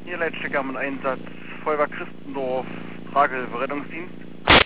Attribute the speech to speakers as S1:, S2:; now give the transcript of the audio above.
S1: Hier Leitstück am Einsatz, Feuerwehr Christendorf, Tragehilfe, Rettungsdienst.